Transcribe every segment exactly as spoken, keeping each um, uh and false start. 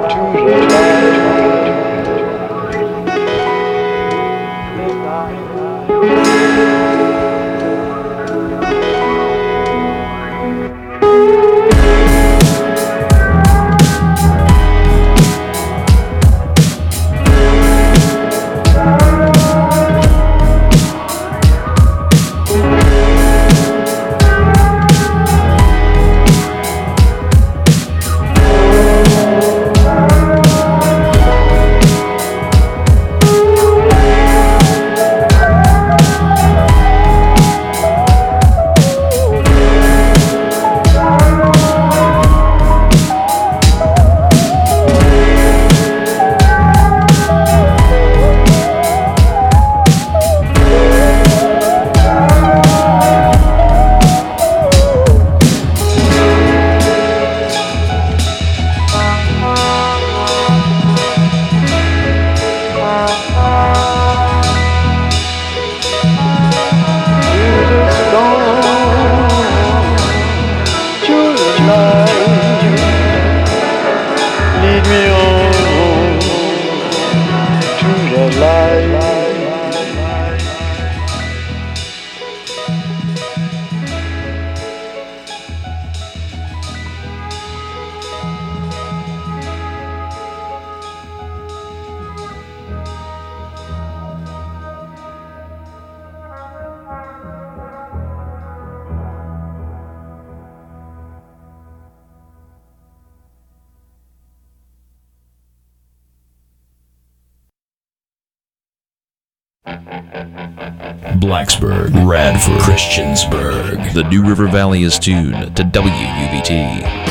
Blacksburg, Radford, Christiansburg. The New River Valley is tuned to W U V T.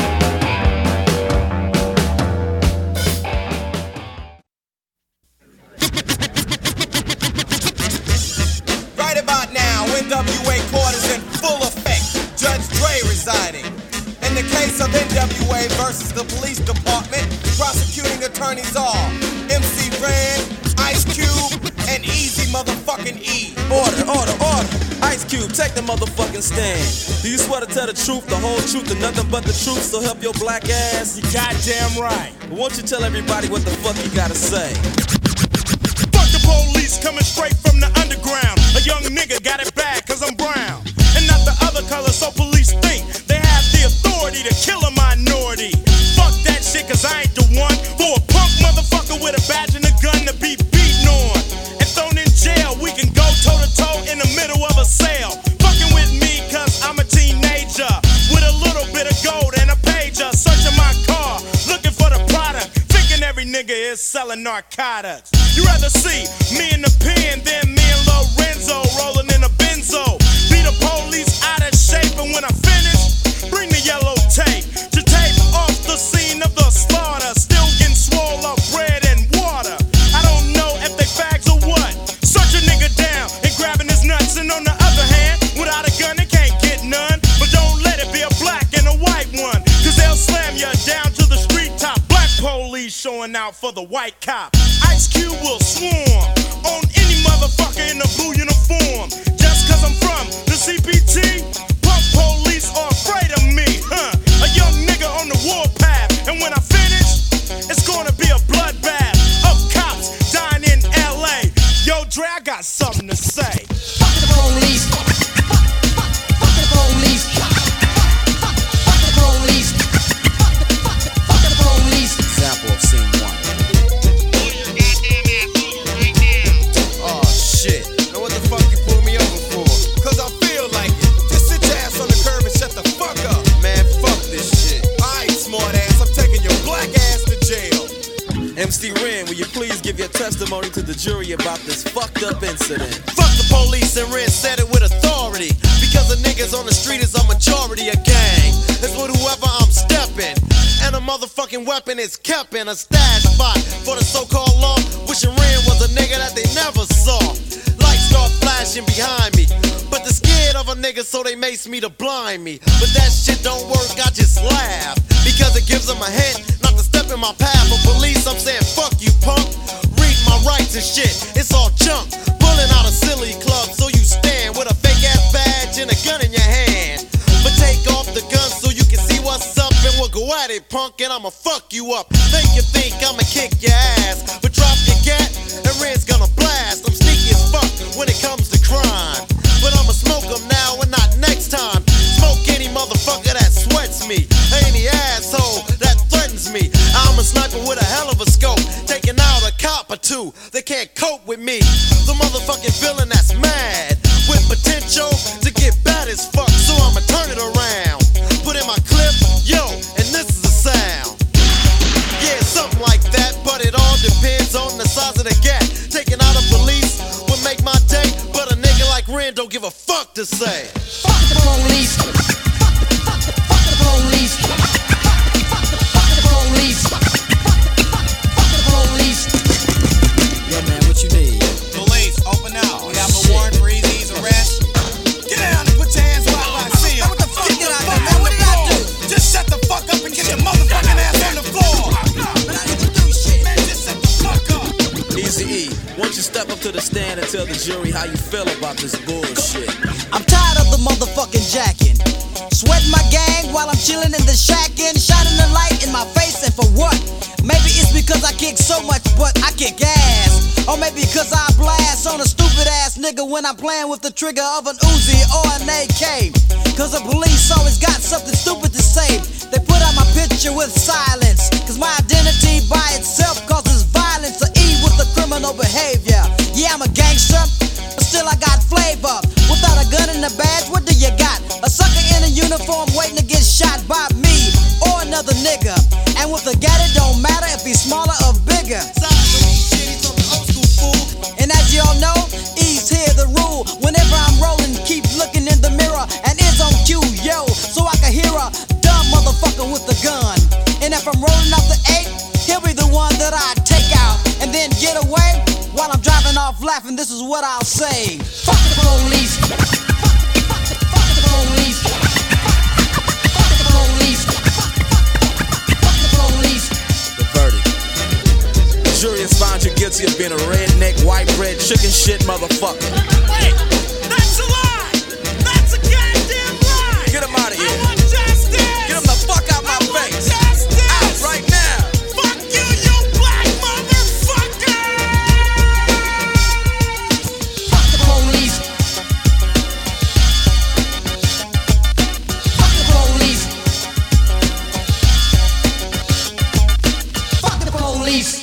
Right about now, N W A court is in full effect. Judge Dre residing. In the case of N W A versus the police department, prosecuting attorneys are M C Ren, Ice Cube, and Easy motherfucking E. Order, order, order. Ice Cube, take the motherfucking stand. Do you swear to tell the truth, the whole truth, and nothing but the truth, so help your black ass? You goddamn right. But won't you tell everybody what the fuck you gotta say? Fuck the police coming straight from the underground. A young nigga got it bad cause I'm brown. And not the other color, so police think they have the authority to kill a minority. Fuck that shit cause I ain't the one for a punk motherfucker with a badge and a gun to be beaten on and thrown in jail. We can go toe to toe in the middle of a sale. Fucking with me cause I'm a teenager with a little bit of gold and a pager. Searching my car, looking for the product, thinking every nigga is selling narcotics. You rather see me in the pen than me and Lorenzo rolling in a benzo. Beat the police out of shape, and when I finish, bring the yellow tape to tape off the scene of the slaughter. Still getting swole up bread and water. I don't know if they fags or what. Search a nigga down and grabbing his nuts, and on the other hand, without a gun they can't get none. But don't let it be a black and a white one, cause they'll slam you down to the street top. Black police showing out for the white cop. Ice Cube will swarm on any motherfucker in a blue uniform. Just cause I'm from the C P T, punk police are afraid of me, huh? A young nigga on the warpath, and when I finish, it's gonna be a bloodbath of cops dying in L A. Yo, Dre, I got something to say. Fuck the police. Fuck, fuck, fuck the police. Fuck, fuck, fuck the police. Fuck the, fuck the, fuck the police. Example of scene one. Oh shit. Now what the fuck you pull me over for? Cause I feel like it. Just sit your ass on the curb and shut the fuck up. Man, fuck this shit. Alright, smart ass, I'm taking your black ass to jail. M C Ren, will you please give your testimony to the jury about this fucked up incident? Fuck the police, and Ren said it with authority. Because the niggas on the street is a majority of gang. It's with whoever I'm stepping. And a motherfucking weapon is kept in a stash spot for the so-called law. Wishing Ren was a nigga that they never saw. Lights start flashing behind me, but they're scared of a nigga, so they mace me to blind me. But that shit don't work, I just laugh, because it gives them a hint not to step in my path. For police, I'm saying fuck you, punk. Read my rights and shit, it's all junk. Pulling out a silly club, so you stand with a fake ass badge and a gun in your hand. But take off the gun so you can see what's up, and we'll go at it, punk. And I'ma fuck you up. Make you think I'ma kick your ass, but drop your gat and Red's gonna blast. I'm sneaky as fuck when it comes to crime, but I'ma smoke them now and not next time. Smoke any motherfucker that sweats me, any asshole that threatens me. I'm a sniper with a hell of a scope, taking out a cop or two. They can't cope with me. The motherfucking villain that's mad with potential to get bad as fuck. So I'ma turn it around, put in my clip, yo, and this is the sound. Yeah, something like that, but it all depends on the size of the gap. Taking out a police would make my day, but a nigga like Ren don't give a fuck to say. Fuck the police. Fuck the, fuck the, fuck the police. Fuck the, fuck the police. Fuck the police. Yo, man, what you need? Police, open up. We have a warrant for Easy's arrest. Get down and put your hands where I see him. What the fuck did I do, man? What did I do? Just shut the fuck up and get your motherfucking ass on the floor. But I didn't do shit. Man, just shut the fuck up. Easy E, won't you step up to the stand and tell the jury how you feel about this bullshit? I'm tired of the motherfucking jacking. Sweating my gang while I'm chilling in the shack and shining the light in my face, and for what? Maybe it's because I kick so much, but I kick ass. Or maybe because I blast on a stupid ass nigga when I'm playing with the trigger of an Uzi or an A K. Cause the police always got something stupid to say. They put out my picture with silence, cause my identity by itself causes violence. Or E with the criminal behavior. Yeah, I'm a gangster, but still I got flavor. Without a gun and a badge, what do you got? A sucker in a uniform waiting to get shot by me or another nigga. And with a gat, it don't matter if he's smaller or bigger. And as y'all know, E's here the rule. Whenever I'm rolling, keep looking in the mirror and it's on cue, yo, so I can hear a dumb motherfucker with a gun. And if I'm rolling off the eight, he'll be the one that I take out and then get away. While I'm driving off laughing, this is what I'll say. Fuck the police. Fuck the, fuck the, fuck the police. Fuck the police. Fuck the police. The verdict. The jury has found you guilty of being a redneck, white bread, chicken shit motherfucker. Wait, that's a lie! That's a goddamn lie! Get him out of here. I want justice! Get him the fuck out my I want face. justice! Out right now. Fuck you, you black motherfucker! Fuck the police. Fuck the police. Fuck the police.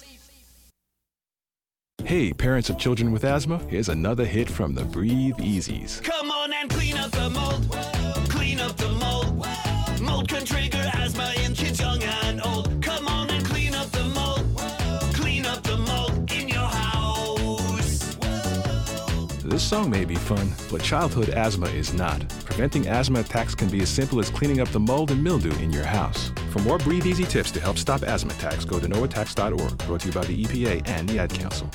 Hey, parents of children with asthma, here's another hit from the Breathe Easies. Come on and clean up the mold. Clean up the mold. Mold can trigger asthma in kids young and old. Come on and clean up the mold. Clean up the mold in your house. This song may be fun, but childhood asthma is not. Preventing asthma attacks can be as simple as cleaning up the mold and mildew in your house. For more Breathe Easy tips to help stop asthma attacks, go to no attacks dot org, brought to you by the E P A and the Ad Council.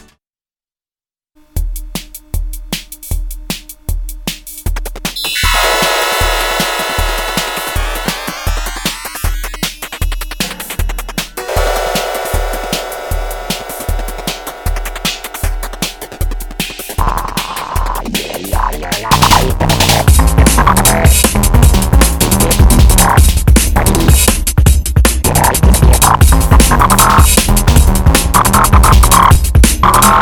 Ah!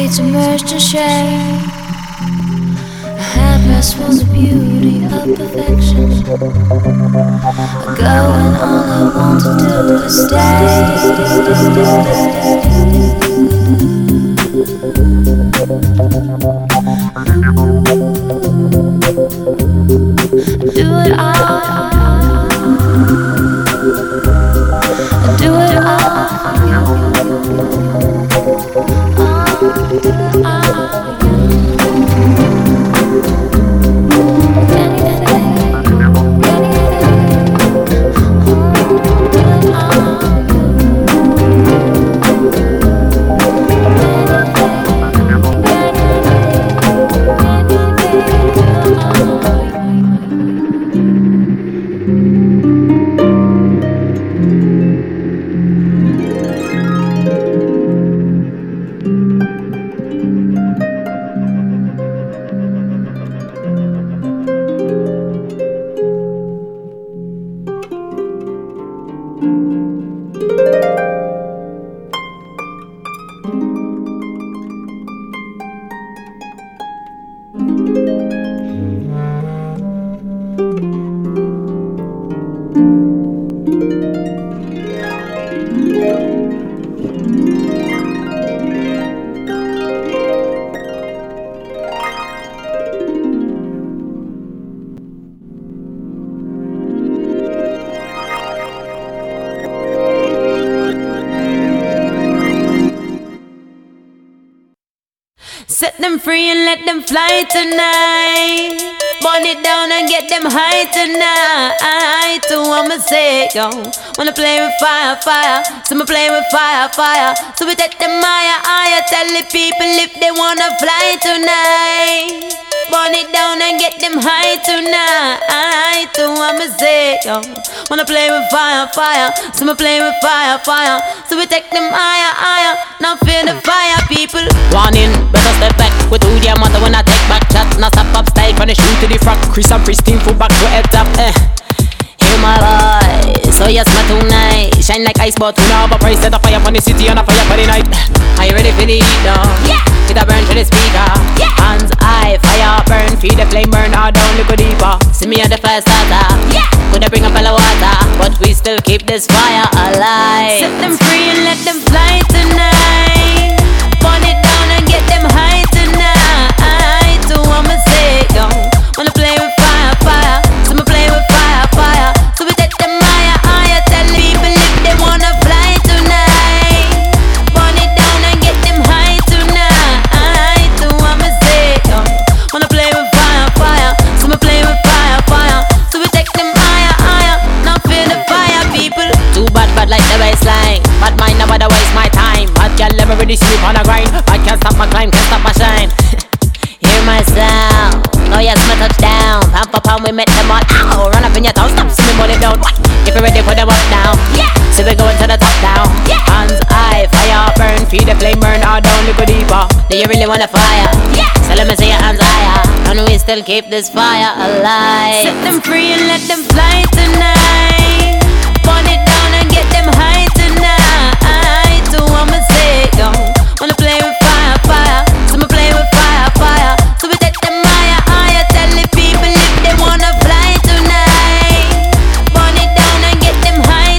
fates emerged in shame. A handrest for the beauty of perfection. I go and all I want to do is stay. Do it all. Do it all. Set them free and let them fly tonight. Burn it down and get them high tonight. To I'ma say, yo, wanna play with fire, fire. So I'ma play with fire, fire. So we take them higher, higher. Tell the people if they wanna fly tonight. Burn it down and get them high tonight. To I'ma say, yo, wanna play with fire, fire. So I'ma play with fire, fire. So we take them higher, higher. Now feel the fire, people. Warning, better step back. We do their mother when I take back shots. Now step up style from the shoe to the front. Chris and pristine full back to head top. Eh. Hear my voice, so yes, my tonight. Shine like ice, but we know have a price. Set a fire from the city and a fire for the night. Are you ready for the heat now? Yeah. Get a burn to the speaker. Yeah. Hands high, fire burn. Feel the flame burn all down, look deeper. See me at the fire starter. Yeah. Coulda bring a fella water, but we still keep this fire alive. Set them free and let them fly tonight. Burn it down and get them high tonight. So I'ma say, yo, wanna play with fire, fire. So I'ma play with fire, fire. So we take them higher, higher. Tell people if they wanna fly tonight. Burn it down and get them high tonight. So I'ma say, yo, wanna play with fire, fire. So I'ma play with fire, fire. So we take them higher, higher. Now feel the fire, people. Too bad, bad like the baseline. Bad mind, never to waste my time. Bad girl never really sleep on a grind. I can't stop my climb, can't stop my shine. Hear my sound. Oh yes, my touchdown. Pound for pound, we met them all. Ow, run up in your town, stop, see me burn it down. If you're ready, put them up now. Yeah. So we going to the top down. Yeah. Hands high, fire burn, feel the flame burn all down, look deeper. Do you really wanna fire? Yeah. So let me see your hands higher, and we still keep this fire alive. Set them free and let them fly tonight. Burn it down and get them high tonight. So I'ma say, yo, wanna play with fire, fire. So I'ma play with fire, fire. So we take them higher, higher. Tell the people if they wanna fly tonight. Burn it down and get them high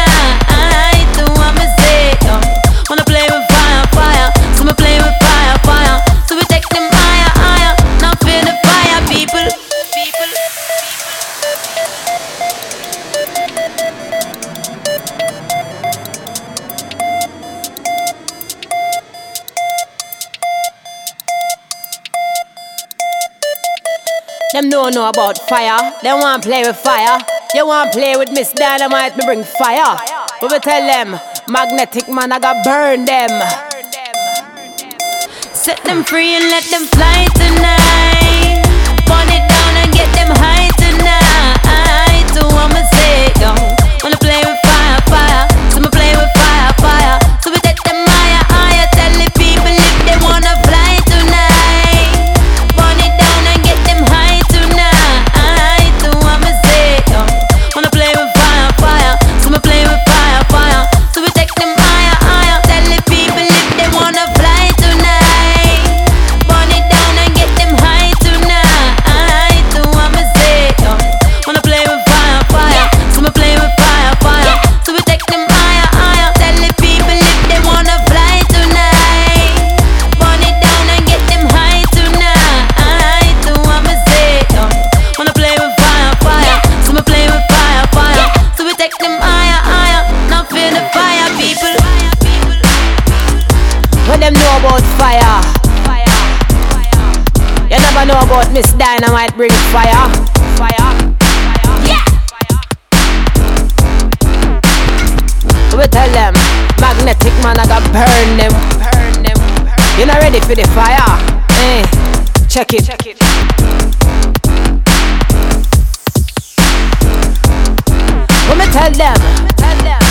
tonight. So I'ma say, yo, wanna play with fire, fire. So I'ma play with fire, fire. So we take them higher, higher. Now feel the fire, people, people. Them don't know about fire. They want play with fire. You want play with Miss Dynamite, me bring fire. But we tell them, magnetic man, I got burn them. Set them free and let them fly tonight. Burn it down and get them high tonight. So I'ma say, yo, wanna play with fire, fire. So I'ma play with fire, fire. So we take them higher, higher. Tell the people if they wanna fly tonight. Burn it down and get them high tonight. So I'ma say, yo, wanna play with fire, fire. So I'ma play with fire, fire. So we take them higher, higher. Tell the people if they wanna fly tonight. But Miss Dynamite bring fire, fire, yeah. We tell them, magnetic man I got burn them, burn them. You not ready for the fire? Eh, check it, check it. Let me tell them, tell them.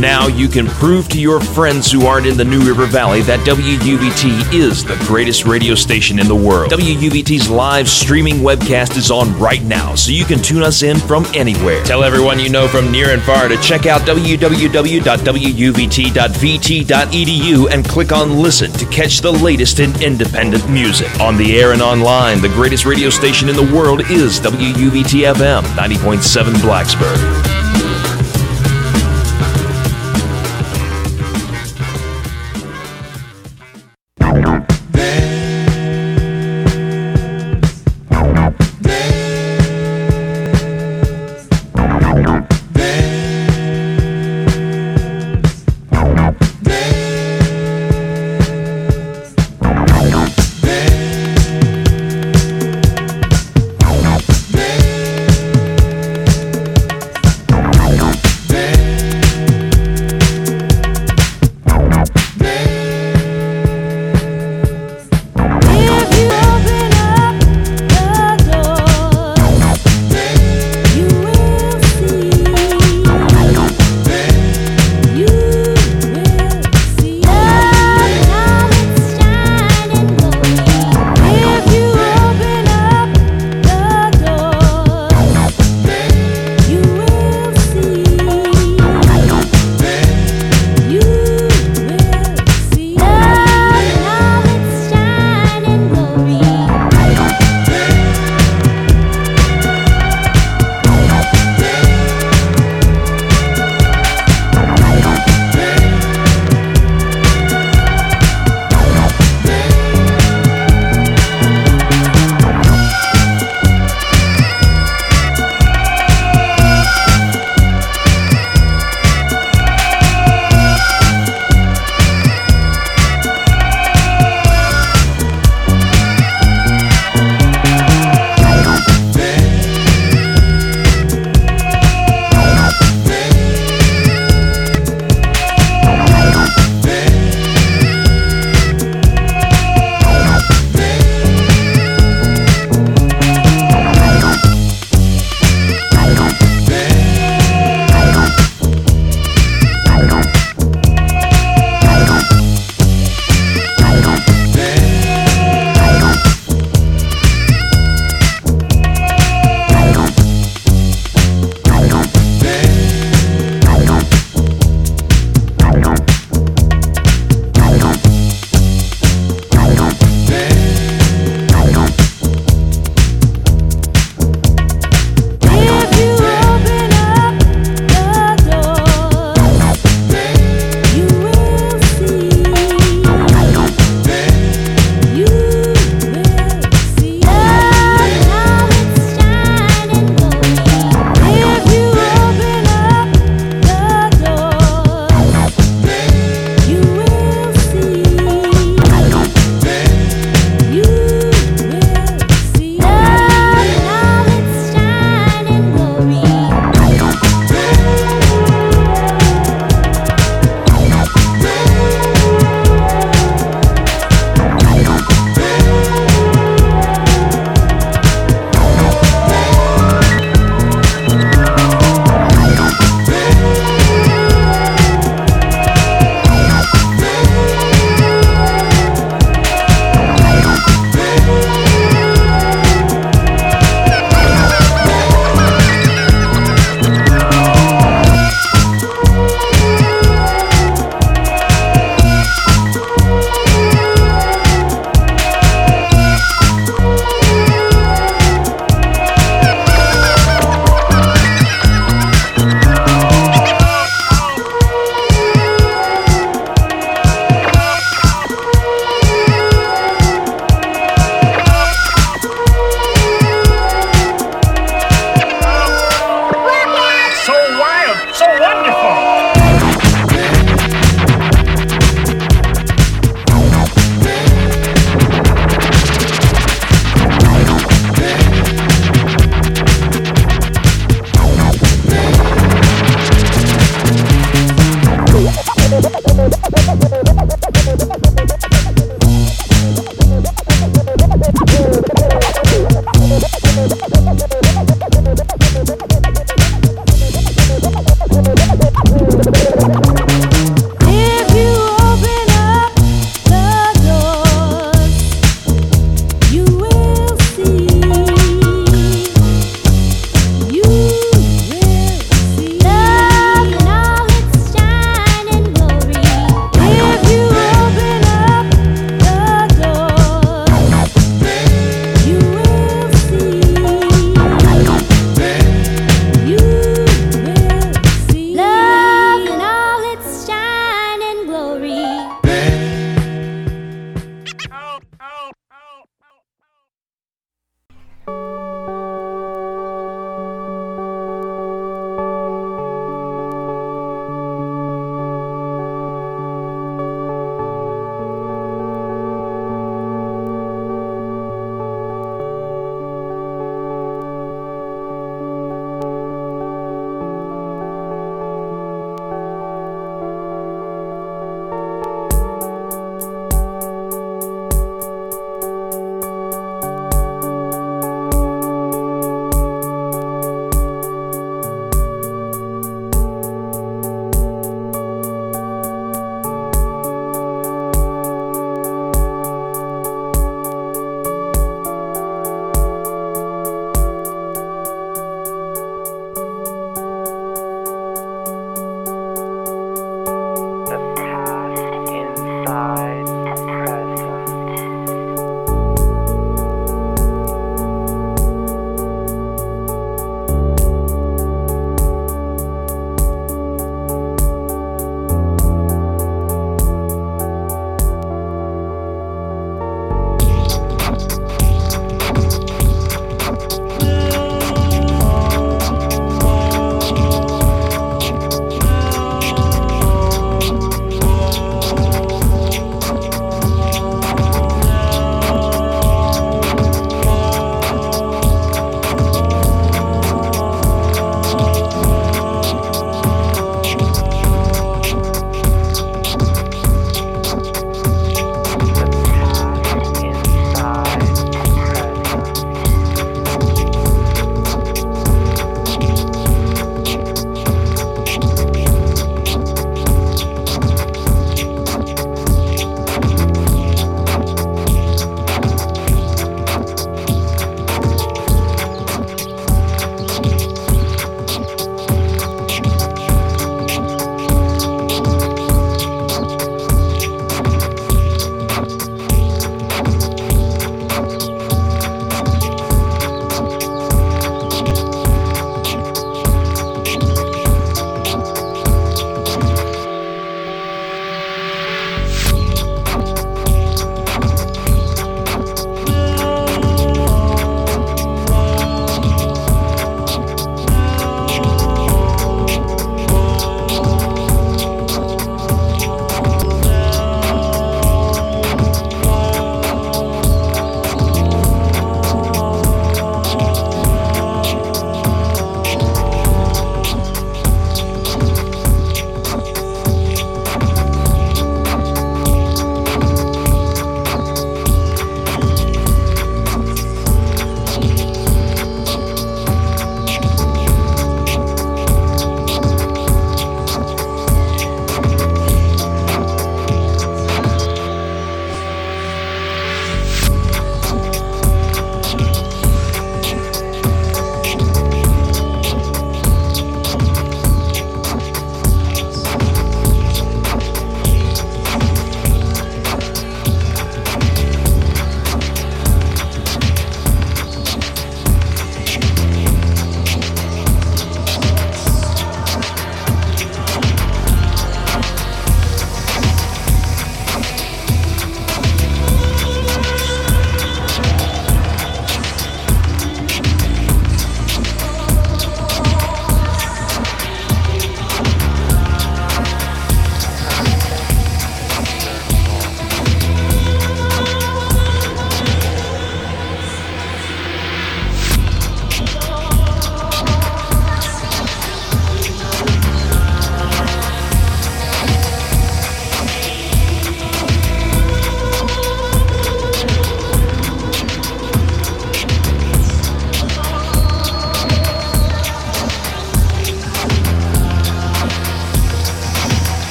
Now you can prove to your friends who aren't in the New River Valley that W U V T is the greatest radio station in the world. W U V T's live streaming webcast is on right now, so you can tune us in from anywhere. Tell everyone you know from near and far to check out w w w dot w u v t dot v t dot e d u and click on Listen to catch the latest in independent music. On the air and online, the greatest radio station in the world is W U V T F M ninety point seven Blacksburg.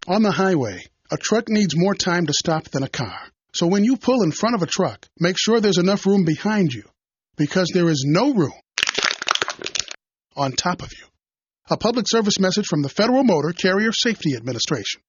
On the highway, a truck needs more time to stop than a car. So when you pull in front of a truck, make sure there's enough room behind you, because there is no room on top of you. A public service message from the Federal Motor Carrier Safety Administration.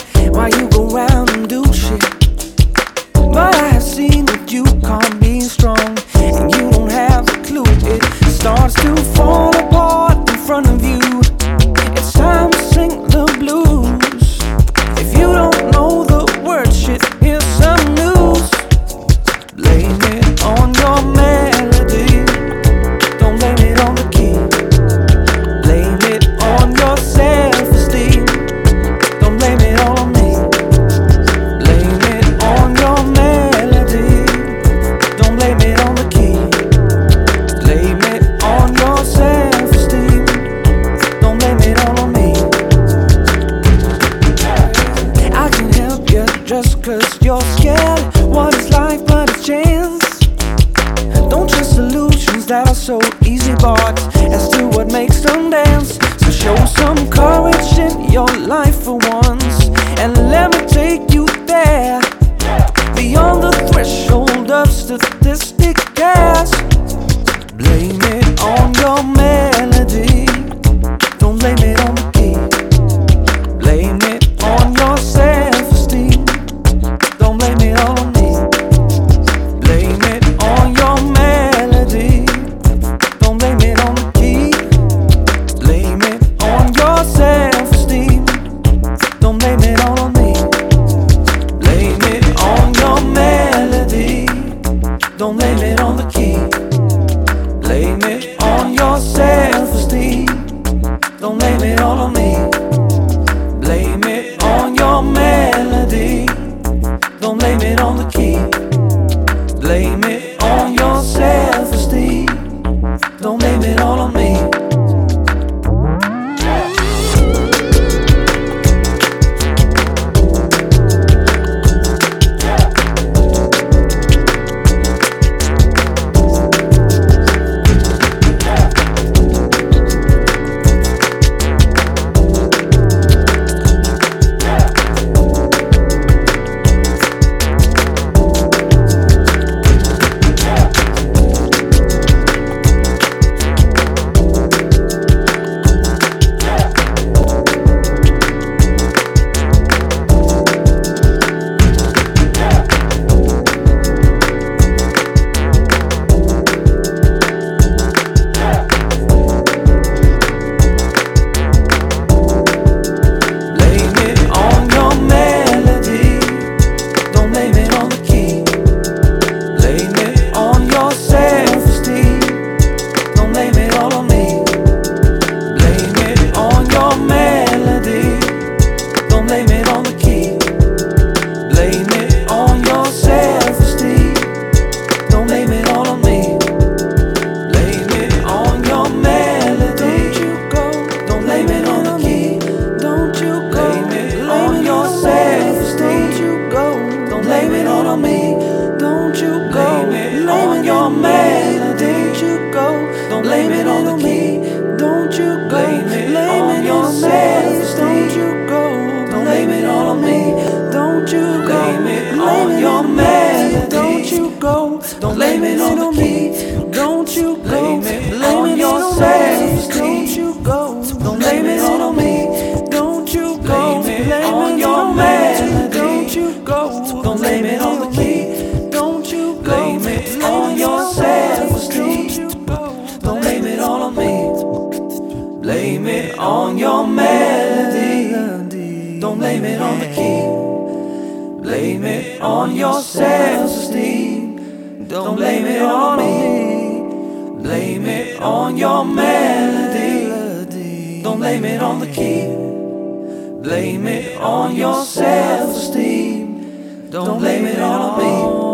why you go round and do shit. But I have seen that you can't be strong, and you don't have a clue. It starts to fall apart in front of you. It's time to sing the blues. If you don't know the words, shit, here's some news. Blame it on your melody. Don't blame it on the key. Blame it on your self-esteem. Don't blame it all on me. Blame it on your melody. Don't blame it on the key. Blame it on your self-esteem. Don't blame it all on me. I can help you just cause you're scared. What is life but a chance? Don't trust solutions that are so easy bought as to what makes them dance. So show some courage in your life for once, and let me take you there, beyond the threshold of statistic gas. Blame it on your melody. Don't blame it on the key. Blame it on your self-esteem. Don't blame it all on me. Blame it on your melody. Don't blame it on the key. Blame it on your self-esteem. Don't blame it all on me. Blame it on your melody. Don't blame it on the key. Blame it on your self-esteem. Don't blame it all on me. Blame it on your melody. Don't blame it on the key. Blame it on your self-esteem. Don't blame it all on me. Blame it on your self-esteem. Don't blame it all on me.